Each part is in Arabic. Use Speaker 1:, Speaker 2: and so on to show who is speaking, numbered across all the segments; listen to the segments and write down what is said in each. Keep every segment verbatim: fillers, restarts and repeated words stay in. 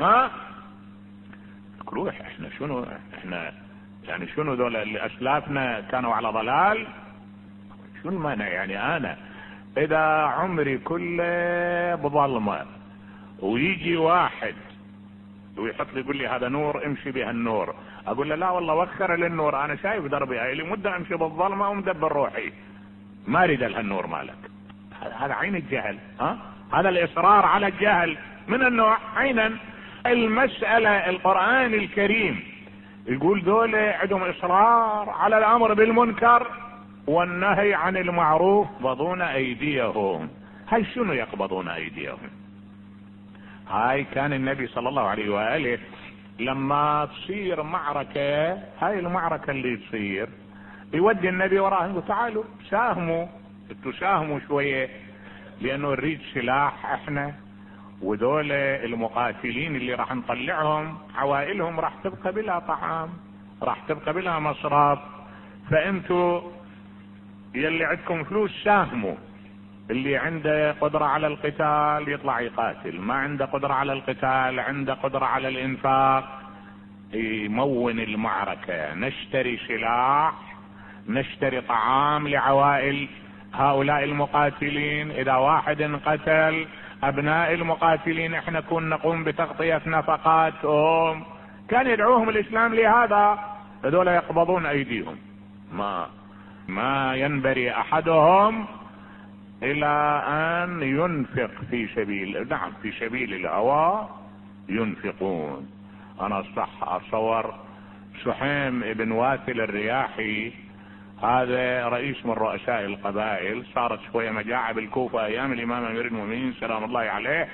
Speaker 1: ها روح احنا شنو احنا يعني شنو ذولا اللي اسلافنا كانوا على ضلال؟ شنو معنى يعني انا اذا عمري كله بظلمه ويجي واحد ويحط لي يقول لي هذا نور امشي بهالنور، اقول له لا والله وخر للنور، انا شايف دربي هاي لي مده امشي بالظلمه ومدبر روحي، ما اريد لهالنور مالك. هذا عين الجهل، ها هذا الاصرار على الجهل من النوع عينا. المساله القران الكريم يقول دول عندهم اصرار على الامر بالمنكر والنهي عن المعروف، يقبضون ايديهم. هاي شنو يقبضون ايديهم؟ هاي كان النبي صلى الله عليه واله لما تصير معركة، هاي المعركة اللي تصير يودي النبي وراهم يقول تعالوا ساهموا، تساهموا شوية، لانه نريد سلاح احنا، وذول المقاتلين اللي راح نطلعهم عوائلهم راح تبقى بلا طعام، راح تبقى بلا مصرف، فانتوا يلي عندكم فلوس ساهموا. اللي عنده قدرة على القتال يطلع يقاتل، ما عنده قدرة على القتال عنده قدرة على الانفاق يمون المعركة. نشتري سلاح، نشتري طعام لعوائل هؤلاء المقاتلين، اذا واحد انقتل ابناء المقاتلين احنا كنا نقوم بتغطية نفقاتهم. كان يدعوهم الاسلام لهذا. هذول يقبضون ايديهم، ما ما ينبري احدهم الى ان ينفق في سبيل، نعم في سبيل الهوى ينفقون. انا صح اتصور سحيم ابن واثل الرياحي، هذا رئيس من رؤساء القبائل، صارت شوية مجاعة بالكوفة ايام الامام امير المؤمنين سلام الله عليه،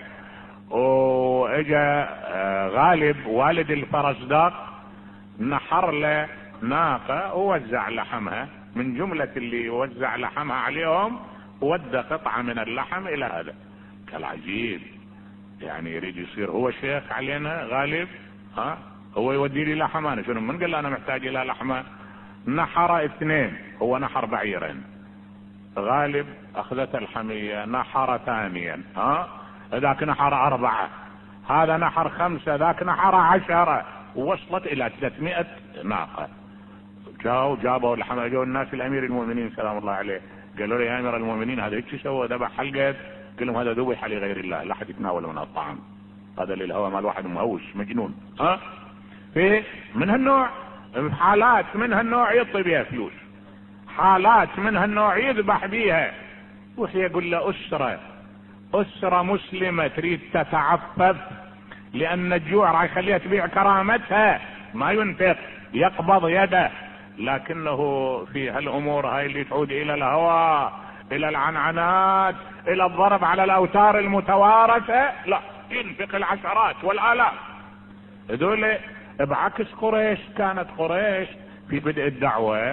Speaker 1: واجا غالب والد الفرزدق نحر له ناقة ووزع لحمها، من جملة اللي وزع لحمها عليهم ودى قطعة من اللحم الى هذا. قال عجيب، يعني يريد يصير هو شيخ علينا غالب، ها هو يودي لي لحم انا شنو من قال انا محتاج الى لحمه. نحر اثنين، هو نحر بعيرين، غالب اخذت الحمية نحر ثانيا، ها ذاك نحر اربعة، هذا نحر خمسة، ذاك نحر عشرة، ووصلت الى ثلاثمائة ناقة. جاوا جابوا اللحم، جو الناس الامير المؤمنين سلام الله عليه، قالوا له يا امير المؤمنين هذا ايش سوى؟ ذبح حلقة. قال لهم هذا ذبح لغير الله، لا احد يتناول من الطعام، هذا للهوى مال واحد مهوش مجنون. ها في من هالنوع، حالات من هالنوع يطي بها فلوس، حالات من هالنوع يذبح بيها. وش يقول له اسرة اسرة مسلمة تريد تتعفف لان الجوع راح يخليها تبيع كرامتها، ما ينفق يقبض يده، لكنه في هالامور هاي اللي تعود الى الهوى، الى العنعنات، الى الضرب على الاوتار المتوارثة، لا ينفق العشرات والالاف. هذول بعكس قريش، كانت قريش في بدء الدعوة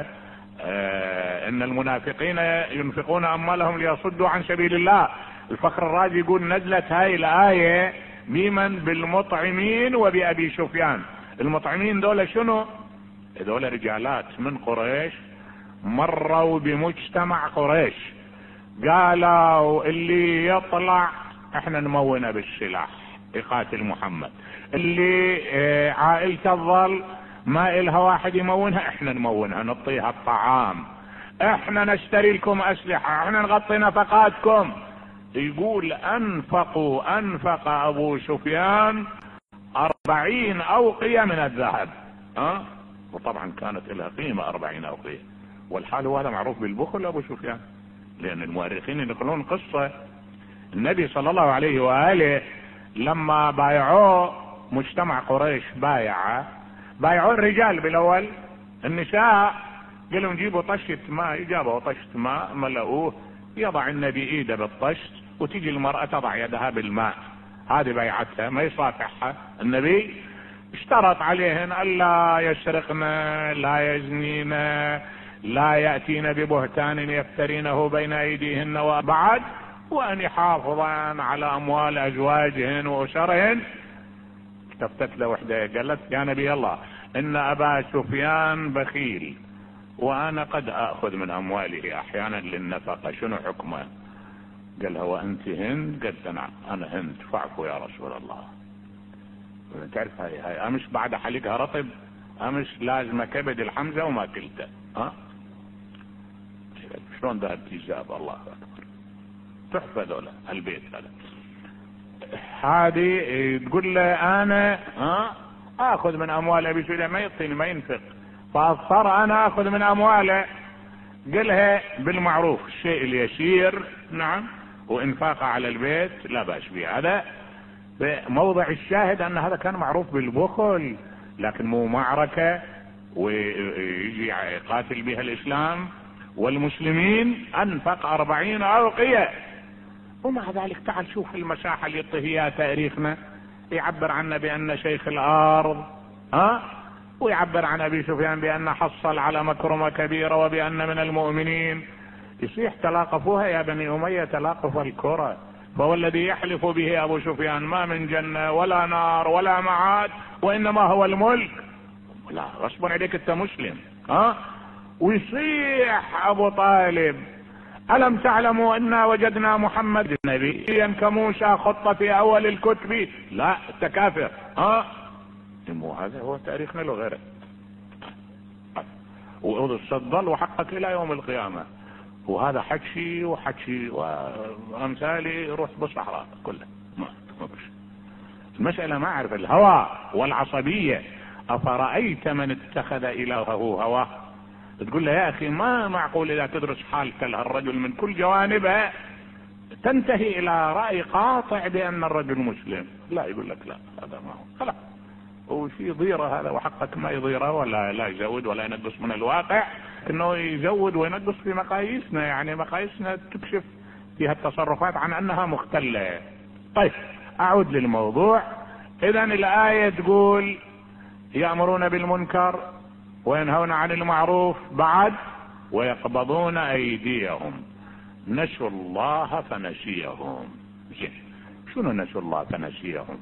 Speaker 1: آه ان المنافقين ينفقون اموالهم ليصدوا عن سبيل الله. الفخر الرازي يقول نزلت هاي الاية ميمن بالمطعمين وبأبي سفيان. المطعمين دول شنو؟ هذول رجالات من قريش مروا بمجتمع قريش، قالوا اللي يطلع احنا نمونه بالسلاح يقاتل محمد، اللي عائلته تظل ما إلها واحد يمونها احنا نمونها نعطيها الطعام، احنا نشتري لكم اسلحة، احنا نغطي نفقاتكم. يقول انفقوا انفق ابو سفيان اربعين اوقية من الذهب، ها وطبعا كانت لها قيمة اربعين اوقية، والحال هو هذا معروف بالبخل ابو سفيان، لان المؤرخين ينقلون قصة النبي صلى الله عليه وآله لما بايعوه مجتمع قريش، بايع بايعوا الرجال بالاول، النساء قالوا جيبوا طشة ماء، جابوا طشة ماء ملؤوه، يضع النبي ايده بالطشت وتيجي المرأة تضع يدها بالماء، هذه بيعتها ما يصافحها. النبي اشترط عليهن الا يسرقن، لا يزنين، لا يأتين ببهتان يفترينه بين ايديهن وبعد، وان يحافظن على اموال ازواجهن واسرهن. التفتت له وحده قالت يا نبي الله ان ابا سفيان بخيل وانا قد اخذ من امواله احيانا للنفقة، شنو حكمه؟ قال هو انت هند؟ قالت نعم انا هند، فاعفوا يا رسول الله. تعرف هاي هاي امش بعد حلقها رطب، امش لازمه كبد الحمزه وما كلته. ها شلون ذا التجاب؟ الله اكبر، تحفه ذولا البيت هذا. هذه تقول له انا ها اخذ من اموال ابي سفيان، ما يعطيني ما ينفق، فاضطر انا اخذ من امواله. قلها بالمعروف الشيء اليسير نعم، وانفاقه على البيت لا باس به. هذا موضع الشاهد ان هذا كان معروف بالبخل، لكن مو معركة ويجي يقاتل بها الاسلام والمسلمين. انفق اربعين اوقية. ومع ذلك تعال شوف المساحة اللي يعطيها تاريخنا، يعبر عنه بان شيخ الارض ها، ويعبر عن ابي سفيان بان حصل على مكرمة كبيرة وبان من المؤمنين. يصيح تلاقفوها يا بني امية تلاقف الكرة، فهو الذي يحلف به ابو سفيان ما من جنة ولا نار ولا معاد وانما هو الملك. لا غصبا عليك انت مسلم ها. ويصيح ابو طالب الم تعلموا انا وجدنا محمد نبيا كموسى خط في اول الكتب؟ لا انت كافر ها. مو هذا هو تاريخنا لو غيره، وصدل وحقك الى يوم القيامة. وهذا حكي وحكي وامثالي روح بالصحراء كلها ما مفيش. المسألة ما اعرف الهوى والعصبية. افرأيت من اتخذ الهه هواه؟ تقول له يا اخي ما معقول اذا تدرس حال كالرجل من كل جوانبها تنتهي الى رأي قاطع بان الرجل مسلم. لا يقول لك لا هذا ما هو خلاص، وفي ضيرة هذا وحقك ما يضيره ولا لا يزود ولا ينقص من الواقع، انه يزود وينقص في مقاييسنا، يعني مقاييسنا تكشف فيها التصرفات عن انها مختلة. طيب اعود للموضوع. اذا الآية تقول يأمرون بالمنكر وينهون عن المعروف بعد ويقبضون ايديهم، نسوا الله فنسيهم. شنو نسوا الله فنسيهم؟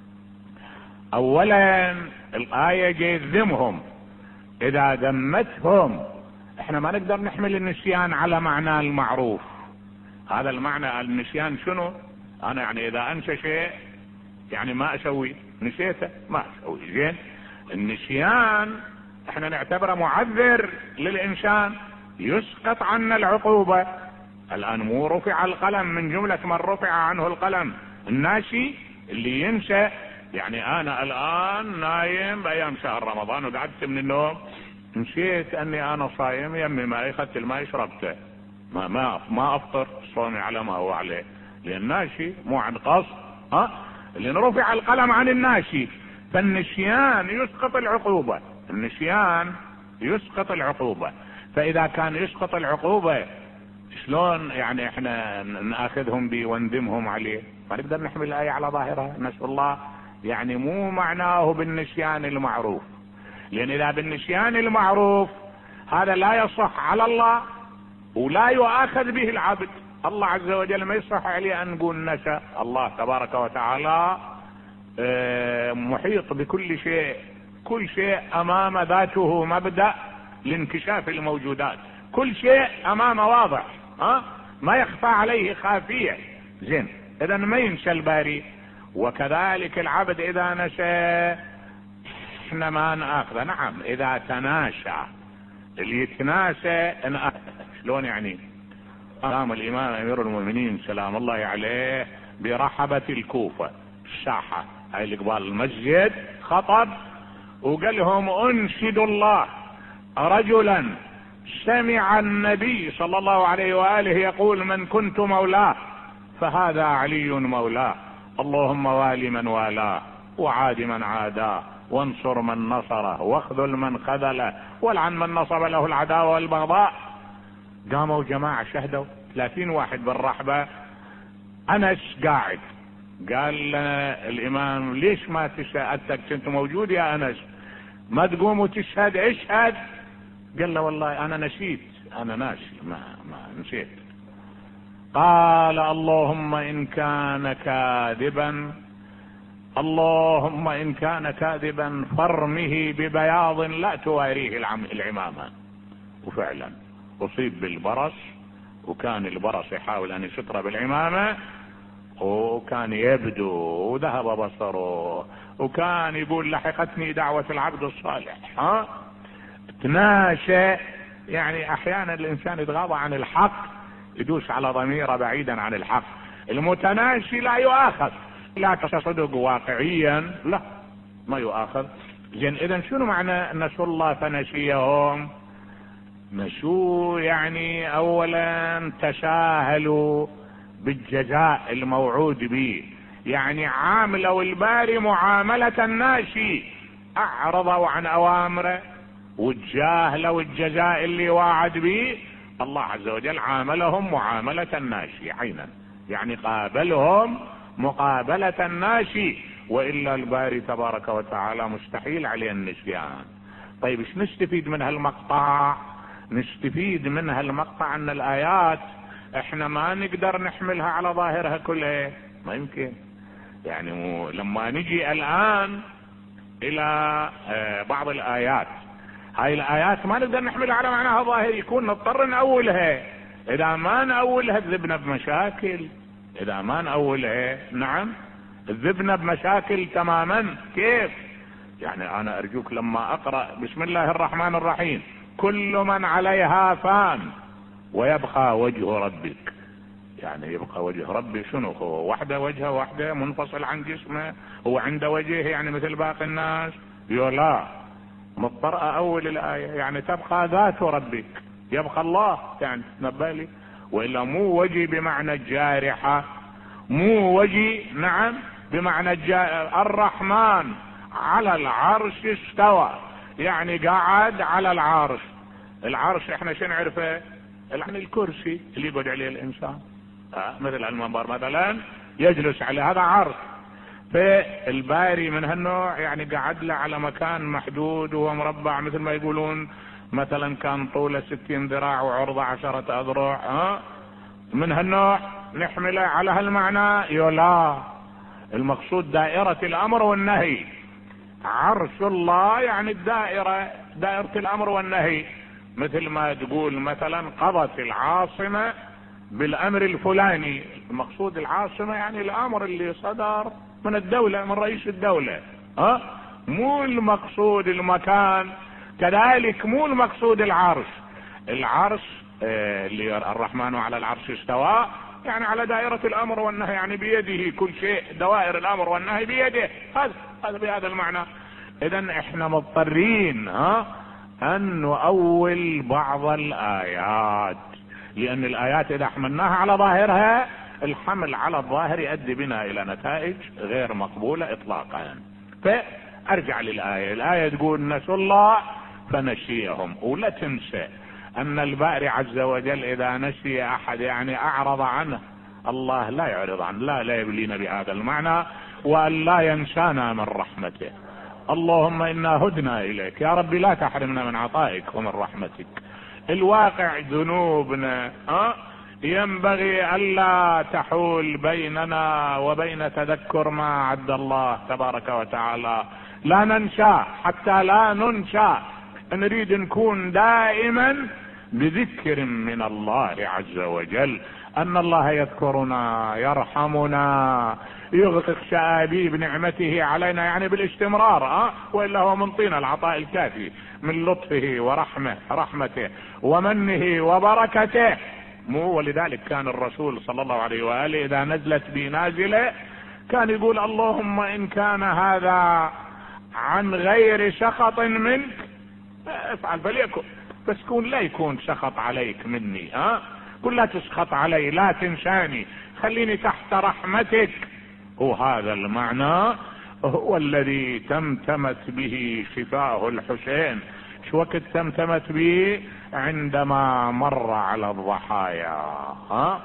Speaker 1: اولا الآية جذمهم، اذا ذمتهم احنا ما نقدر نحمل النسيان على معنى المعروف. هذا المعنى النسيان شنو؟ انا يعني اذا انسى شيء يعني ما اسوي، نسيته ما اسوي. زين النسيان احنا نعتبره معذر للانسان، يسقط عنا العقوبة. الان مو رفع القلم، من جملة من رفع عنه القلم الناسي اللي ينسى. يعني انا الان نايم بايام شهر رمضان وقعدت من النوم نسيت اني انا صايم، يمي ماي اخذت الماء شربته، ما ما ما افطر صومي على ما هو عليه، لان ناشي مو عن قصد ها، لان رفع القلم عن الناشي. فالنسيان يسقط العقوبة، النسيان يسقط العقوبة. فاذا كان يسقط العقوبة شلون يعني احنا ناخذهم بي وندمهم عليه؟ ما نقدر نحمل الآية على ظاهرها. نسأل الله يعني مو معناه بالنسيان المعروف، لان اذا بالنسيان المعروف هذا لا يصح على الله ولا يؤاخذ به العبد. الله عز وجل ما يصح عليه ان نقول نسى. الله تبارك وتعالى محيط بكل شيء، كل شيء امام ذاته مبدأ لانكشاف الموجودات، كل شيء امامه واضح ها، ما يخفى عليه خافية. زين اذا ما ينسى الباري. وكذلك العبد اذا نسى احنا ما ناخذه. نعم اذا تناسى، اللي يتناسى شلون يعني؟ قام الامام امير المؤمنين سلام الله عليه برحبة الكوفة الساحة هاي اللي قبال المسجد، خطب وقال لهم انشد الله رجلا سمع النبي صلى الله عليه وآله يقول من كنت مولاه فهذا علي مولاه، اللهم والي من والاه وعاد من عاداه وانصر من نصره واخذل من خذله والعن من نصب له العداوة والبغضاء. قاموا جماعة شهدوا ثلاثين واحد بالرحبة. انس قاعد قال الامام ليش ما تشهد؟ كنت موجود يا انس، ما تقوم وتشهد؟ اشهد. قال له والله انا نسيت، انا ناسي ما, ما نسيت. قال اللهم ان كان كاذبا، اللهم ان كان كاذبا فارمه ببياض لا تواريه العمامة. وفعلا اصيب بالبرص، وكان البرص يحاول ان يستر بالعمامة، وكان يبدو وذهب بصره، وكان يقول لحقتني دعوة العبد الصالح. ها تناشى، يعني احيانا الانسان يتغاضى عن الحق، يدوس على ضميره بعيدا عن الحق. المتناشي لا يؤاخذ، لا تصدق واقعيا، لا ما يؤاخذ. زين اذا شنو معنى نسوا الله فنسيهم؟ نسوا يعني اولا تساهلوا بالجزاء الموعود به، يعني عاملوا الباري معاملة الناشي، اعرضوا عن اوامره وتجاهلوا الجزاء اللي وعد به. الله عز وجل عاملهم معاملة الناشي عينا، يعني قابلهم مقابلة الناشي، وإلا الباري تبارك وتعالى مستحيل عليه النسيان. طيب ايش نستفيد من هالمقطع؟ نستفيد من هالمقطع ان الايات احنا ما نقدر نحملها على ظاهرها كلها، ما يمكن. يعني مو لما نجي الان الى بعض الايات، هاي الايات ما نقدر نحملها على معناها ظاهري، يكون نضطر نأولها. اذا ما نأولها ذبنا بمشاكل، اذا ما نأولها نعم ذبنا بمشاكل تماما. كيف؟ يعني انا ارجوك لما اقرأ بسم الله الرحمن الرحيم كل من عليها فان ويبقى وجه ربك، يعني يبقى وجه ربي شنو؟ هو وحده وجهه وحده منفصل عن جسمه، هو عنده وجه يعني مثل باقي الناس؟ يلا مضطر اول الايه، يعني تبقى ذات ربك، يبقى الله، يعني نبالي. والا مو وجه بمعنى الجارحه، مو وجه نعم بمعنى الجارحة. الرحمن على العرش استوى، يعني قاعد على العرش. العرش احنا شو نعرفه؟ يعني الكرسي اللي يقعد عليه الانسان، آه مثل المنبر مثلا يجلس عليه، هذا عرش. فالباري من هالنوع يعني قعد له على مكان محدود وهو مربع، مثل ما يقولون مثلا كان طوله ستين ذراع وعرضه عشرة اذرع، ها من هالنوع نحمله على هالمعنى. يلا المقصود دائرة الامر والنهي، عرش الله يعني الدائرة، دائرة الامر والنهي. مثل ما تقول مثلا قضت العاصمة بالامر الفلاني، المقصود العاصمة يعني الامر اللي صدر من الدولة، من رئيس الدولة، ها مو المقصود المكان. كذلك مو المقصود العرش. العرش آه اللي الرحمن على العرش استوى، يعني على دائرة الامر والنهي، يعني بيده كل شيء، دوائر الامر والنهي بيده، هذا هذا بهذا المعنى. اذا احنا مضطرين ها ان نؤول بعض الايات، لان الايات اذا حملناها على ظاهرها، الحمل على الظاهر يؤدي بنا الى نتائج غير مقبولة اطلاقا. فارجع للآية، الآية تقول نسوا الله فنسيهم. ولا تنسى ان الباري عز وجل اذا نسي احد يعني اعرض عنه، الله لا يعرض عنه، لا لا يبلينا بهذا المعنى، وان لا ينسانا من رحمته. اللهم انا هدنا اليك يا ربي، لا تحرمنا من عطائك ومن رحمتك. الواقع ذنوبنا ها ينبغي الا تحول بيننا وبين تذكر ما عد الله تبارك وتعالى. لا ننسى حتى لا ننسى، نريد نكون دائما بذكر من الله عز وجل، ان الله يذكرنا يرحمنا يغرق شآبيب نعمته علينا، يعني بالاستمرار، أه؟ والا هو من طين العطاء الكافي من لطفه ورحمه رحمته ومنه وبركته. مو ولذلك كان الرسول صلى الله عليه واله اذا نزلت بي نازله كان يقول اللهم ان كان هذا عن غير سخط منك افعل فليكن، بس كون لا يكون سخط عليك مني، ها أه؟ قل لا تسخط علي، لا تنساني، خليني تحت رحمتك. وهذا المعنى هو الذي تمتمت به شفاه الحسين. شو وقت تمتمت به؟ عندما مر على الضحايا، ها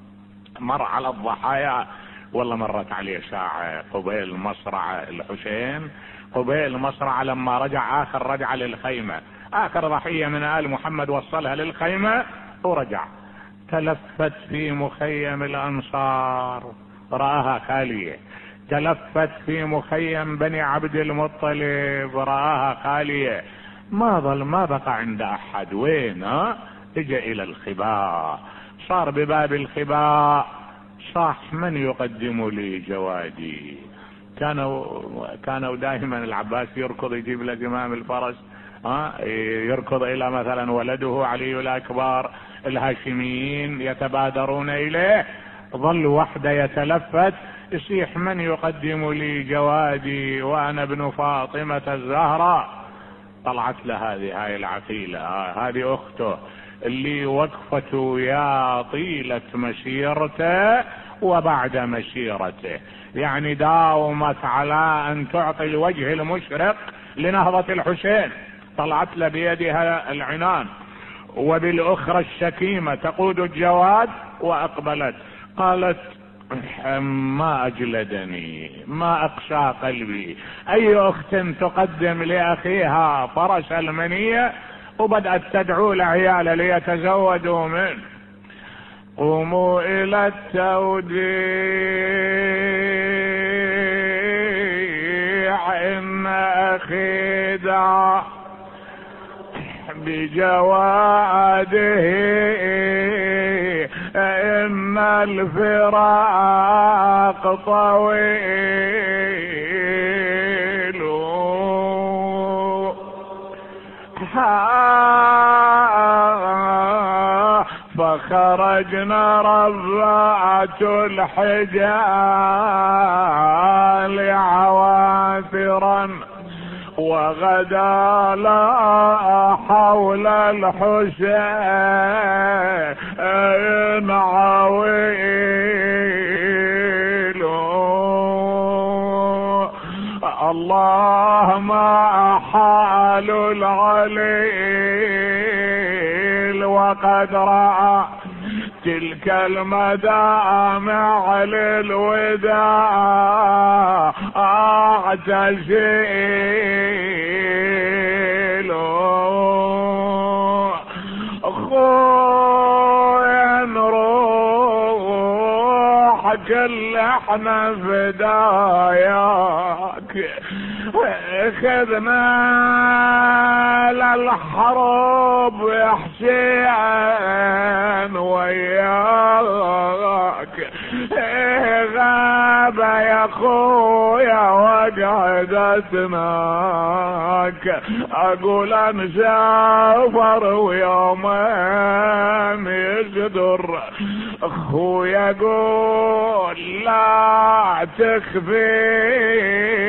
Speaker 1: مر على الضحايا، والله مرت عليه ساعة قبيل مصرع الحسين، قبيل مصرع لما رجع اخر رجعة للخيمة، اخر ضحية من آل محمد وصلها للخيمة ورجع، تلفت في مخيم الانصار رآها خالية، تلفت في مخيم بني عبد المطلب رآها خالية، ما ظل ما بقى عند احد. وين؟ ها اجى الى الخباء، صار بباب الخباء صاح من يقدم لي جوادي. كانوا كانوا دائما العباس يركض يجيب له زمام الفرس، ها يركض الى مثلا ولده علي الاكبر، الهاشميين يتبادرون اليه، ظل وحده يتلفت يصيح من يقدم لي جوادي وانا ابن فاطمة الزهراء. طلعت له هذه هاي العقيلة، هذه اخته اللي وقفته يا طيلة مسيرته وبعد مسيرته، يعني داومت على ان تعطي الوجه المشرق لنهضة الحسين. طلعت له بيدها العنان وبالاخرى الشكيمة تقود الجواد، واقبلت قالت ما اجلدني ما اقسى قلبي، اي اخت تقدم لاخيها فرس المنية، وبدأت تدعو العيال ليتزودوا منه. قوموا الى التوديع ان اخي دعا بجواده ان الفراق طويل، فخرجنا رفعة الحجال عواثرا، وغدا لا حول الحسين عويل. الله ما حال العليل وقد رأى تلك المدامع للوداع اعتزل. خويا نروح كل احنا فداياك، خذنا للحرب يا حسين وياك، غاب يا خويا وقعدتناك، اقول انسافر ويومين يقدر. اخويا قول لا تخفي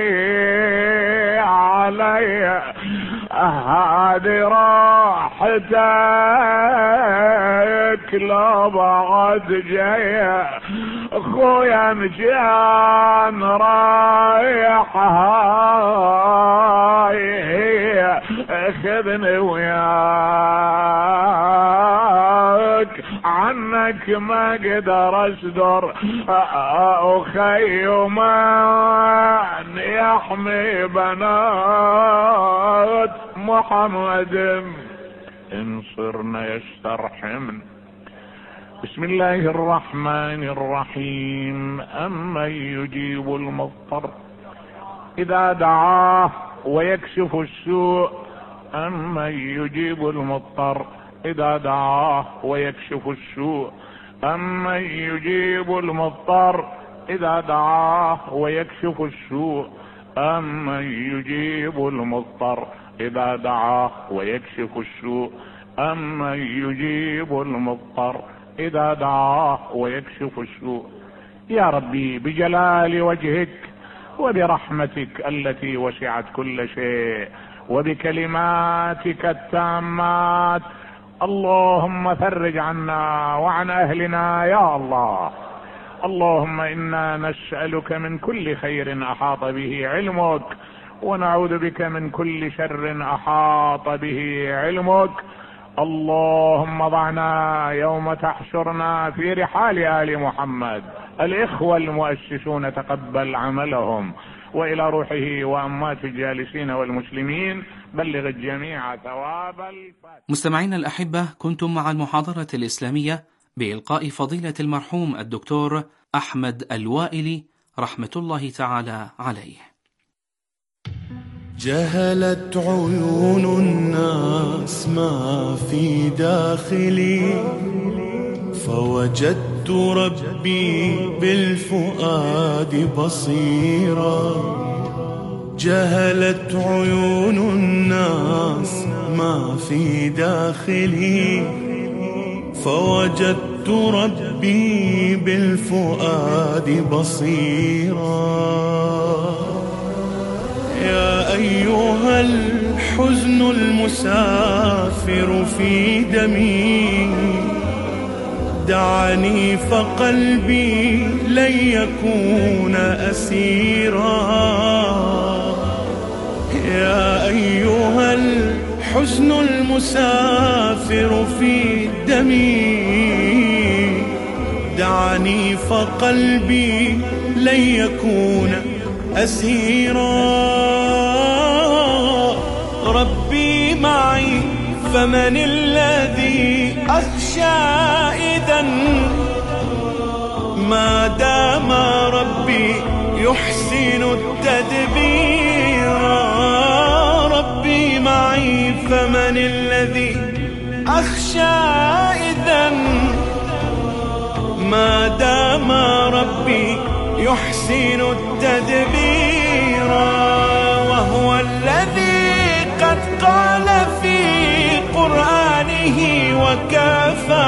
Speaker 1: علي هذه راحتك لو بعد جايه، اخويا مشان رايح هاي هي اخذني وياك، عنك ما اقدر اصدر اخي من يحمي بنات محمد ان صرنا يسترحمن. بسم الله الرحمن الرحيم. أمن يجيب المضطر إذا دعاه ويكشف السوء، أمن يجيب المضطر إذا دعاه ويكشف السوء، أمن يجيب المضطر إذا دعاه ويكشف السوء، أمن يجيب المضطر إذا دعاه ويكشف السوء، أمن يجيب المضطر إذا دعاه ويكشف السوء. يا ربي بجلال وجهك وبرحمتك التي وسعت كل شيء وبكلماتك التامات، اللهم فرج عنا وعن أهلنا يا الله. اللهم إنا نسألك من كل خير أحاط به علمك، ونعوذ بك من كل شر أحاط به علمك. اللهم ضعنا يوم تحشرنا في رحال آل محمد، الإخوة المؤسسون تقبل عملهم، وإلى روحه وأموات الجالسين والمسلمين بلغ الجميع ثواب الفاتحة.
Speaker 2: مستمعينا الأحبة، كنتم مع المحاضرة الإسلامية بإلقاء فضيلة المرحوم الدكتور أحمد الوائلي رحمة الله تعالى عليه.
Speaker 3: جهلت عيون الناس ما في داخلي، فوجدت وجدت ربي بالفؤاد بصيرا، جهلت عيون الناس ما في داخلي، فوجدت ربي بالفؤاد بصيرا. يا أيها الحزن المسافر في دمي، دعني فقلبي لن يكون أسيرا. يا أيها الحزن المسافر في دمي، دعني فقلبي لن يكون أسيرا. ربي معي فمن الذي أخشى إذن، ما دام ربي يحسن التدبير. ربي معي فمن الذي أخشى إذن، ما دام ربي يحسن التدبير. وهو الذي قد قال في قرآنه وكفى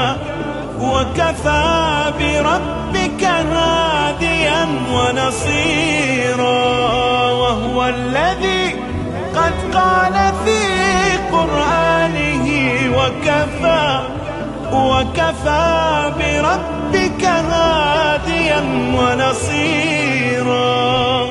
Speaker 3: وكفى بربك هاديا ونصيرا. وهو الذي قد قال في قرآنه وكفى وكفى بربك هاديا ونصيرا.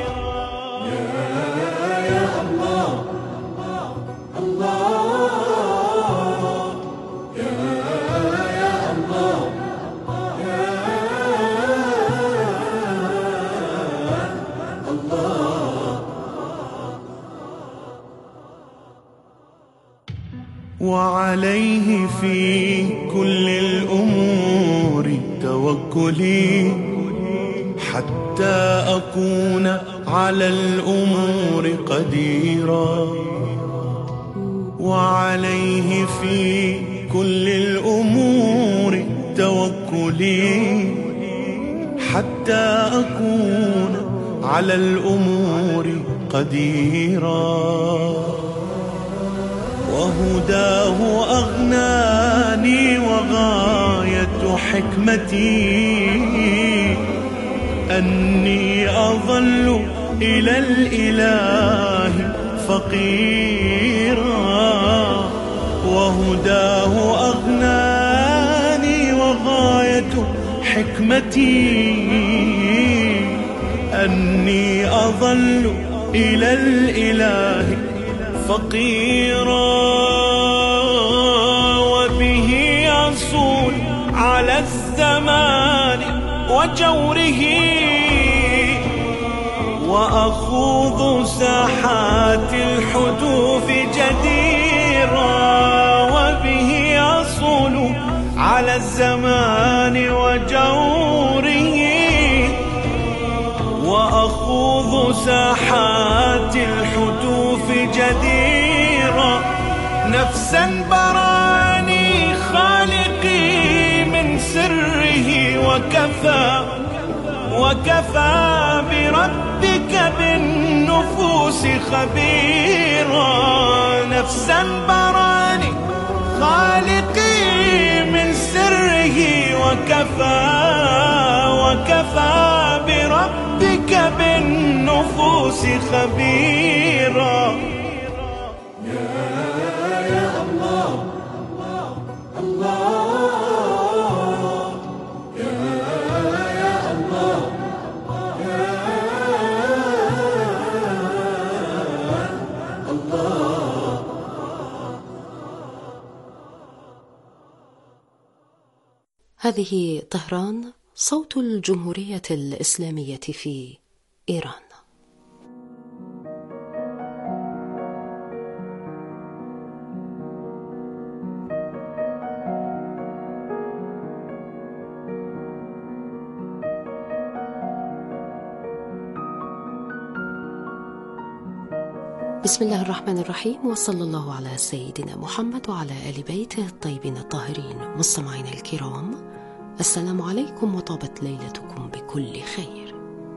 Speaker 3: وعليه في كل الأمور توكلي، حتى أكون على الأمور قديرا. وعليه في كل الأمور توكلي، حتى أكون على الأمور قديرا. وهداه أغناني وغاية حكمتي، أني أظل إلى الإله فقيرا. وهداه أغناني وغاية حكمتي، أني أظل إلى الإله فقيرا. وبه يصول على الزمان وجوره، وأخوض ساحات الحدوث جديرا. وبه يصول على الزمان وجوره، وأخوض ساحات الحدوث جديرا. نفسا براني خالقي من سره، وكفى وكفى بربك بالنفوس خبيرا. نفسا براني خالقي من سره، وكفى وكفى بربك بالنفوس خبيرا.
Speaker 4: هذه طهران، صوت الجمهورية الإسلامية في إيران. بسم الله الرحمن الرحيم، وصلى الله على سيدنا محمد وعلى آل بيته الطيبين الطاهرين. مستمعينا الكرام، السلام عليكم وطابت ليلتكم بكل خير.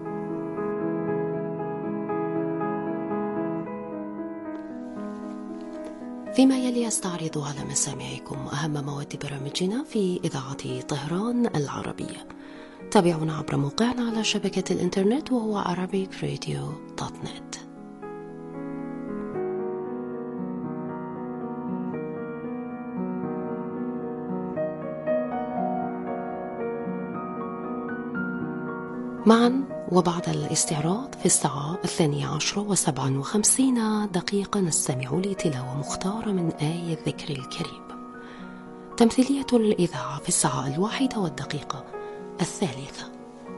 Speaker 4: فيما يلي أستعرض على مسامعكم أهم مواد برامجنا في إذاعة طهران العربية. تابعونا عبر موقعنا على شبكة الإنترنت وهو arabic radio dot net. معا وبعد الاستعراض في الساعة الثانية عشرة وسبعا وخمسين دقيقة نستمع لتلاوة مختارة من آية الذكر الكريم. تمثيلية الإذاعة في الساعة الواحدة والدقيقة الثالثة.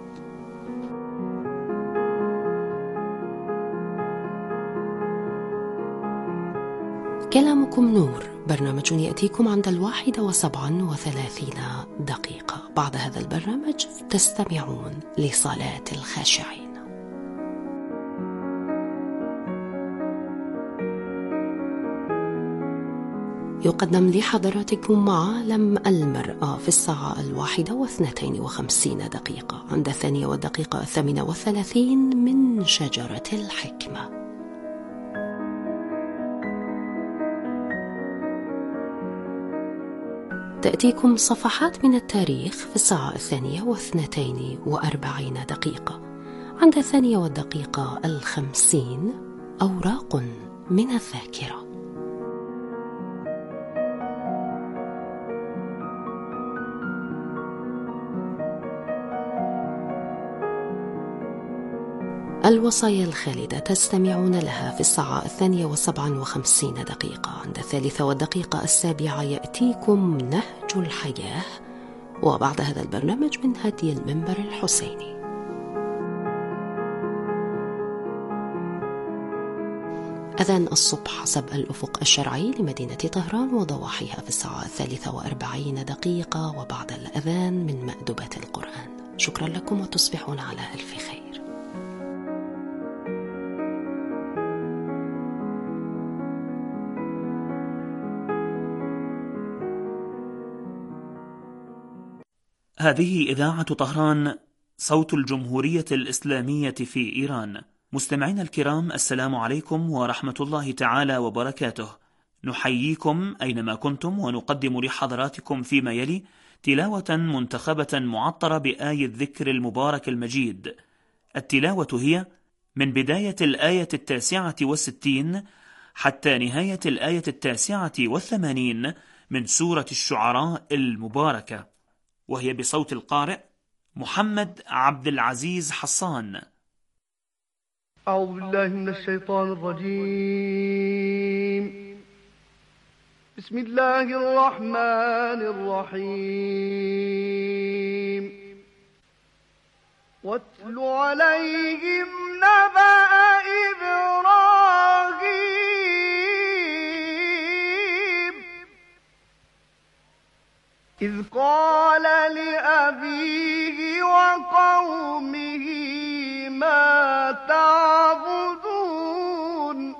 Speaker 4: كلامكم نور، برنامج يأتيكم عند الواحدة وسبعا وثلاثين دقيقة. بعد هذا البرنامج تستمعون لصلاة الخاشعين. يقدم لحضراتكم عالم المرأة في الساعة الواحدة واثنتين وخمسين دقيقة. عند الثانية والدقيقة الثامنة والثلاثين من شجرة الحكمة. تأتيكم صفحات من التاريخ في الساعة الثانية واثنتين وأربعين دقيقة. عند الثانية والدقيقة الخمسين أوراق من الذاكرة. الوصايا الخالدة تستمعون لها في الساعة الثانية وسبعا وخمسين دقيقة. عند الثالثة والدقيقة السابعة يأتيكم نهج الحياة، وبعد هذا البرنامج من هدي المنبر الحسيني. أذان الصبح حسب الأفق الشرعي لمدينة طهران وضواحيها في الساعة الثالثة وأربعين دقيقة، وبعد الأذان من مأدبة القرآن. شكرا لكم وتصبحون على ألف خير.
Speaker 5: هذه إذاعة طهران، صوت الجمهورية الإسلامية في إيران. مستمعينا الكرام، السلام عليكم ورحمة الله تعالى وبركاته. نحييكم أينما كنتم، ونقدم لحضراتكم فيما يلي تلاوة منتخبة معطرة بآية الذكر المبارك المجيد. التلاوة هي من بداية الآية التاسعة والستين حتى نهاية الآية التاسعة والثمانين من سورة الشعراء المباركة، وهي بصوت القارئ محمد عبد العزيز حصان.
Speaker 6: أعوذ بالله من الشيطان الرجيم. بسم الله الرحمن الرحيم. واتل عليهم نبأ إبراهيم إذ قال لأبيه وقومه ما تعبدون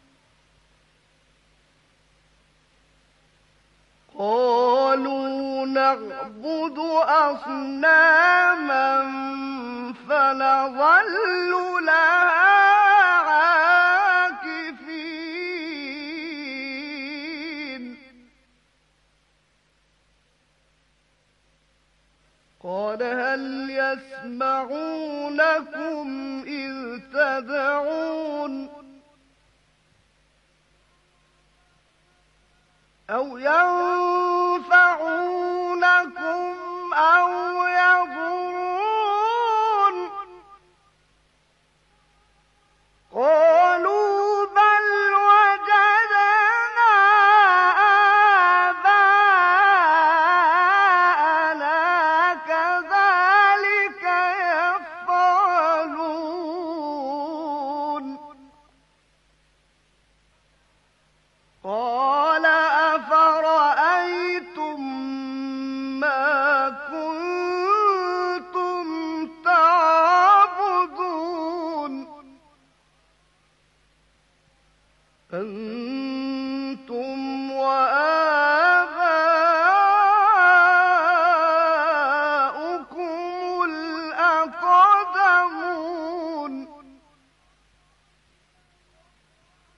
Speaker 6: قالوا نعبد أصناما فنظل لها عاكفين قال هل يسمعونكم إذ تدعون أو ينفعونكم أو يضرون قالوا بل وجدنا آباءنا كذلك يفعلون قال أفرأيتم ما كنتم تعبدون